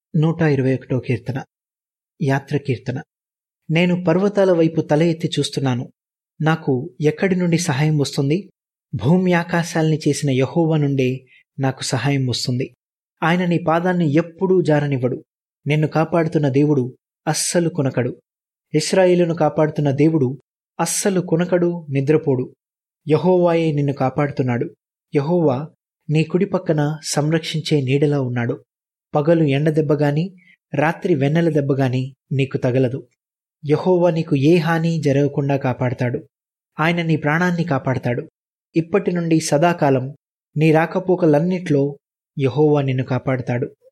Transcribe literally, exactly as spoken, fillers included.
నూట ఇరవై ఒకటో కీర్తన. యాత్ర కీర్తన. నేను పర్వతాల వైపు తల ఎత్తి చూస్తున్నాను, నాకు ఎక్కడి నుండి సహాయం వస్తుంది? భూమి ఆకాశాల్ని చేసిన యెహోవా నుండే నాకు సహాయం వస్తుంది. ఆయన నీ పాదాల్ని ఎప్పుడూ జారనివ్వడు. నిన్ను కాపాడుతున్న దేవుడు అస్సలు కొనకడు. ఇశ్రాయేలును కాపాడుతున్న దేవుడు అస్సలు కొనకడు, నిద్రపోడు. యెహోవాయే నిన్ను కాపాడుతున్నాడు. యెహోవా నీ కుడి పక్కన సంరక్షించే నీడలా ఉన్నాడు. పగలు ఎండ దెబ్బగాని, రాత్రి వెన్నెల దెబ్బగాని నీకు తగలదు. యెహోవా నీకు ఏ హాని జరగకుండా కాపాడతాడు. ఆయన నీ ప్రాణాన్ని కాపాడతాడు. ఇప్పటి నుండి సదాకాలం నీ రాకపోకలన్నిట్లో యెహోవా నిన్ను కాపాడతాడు.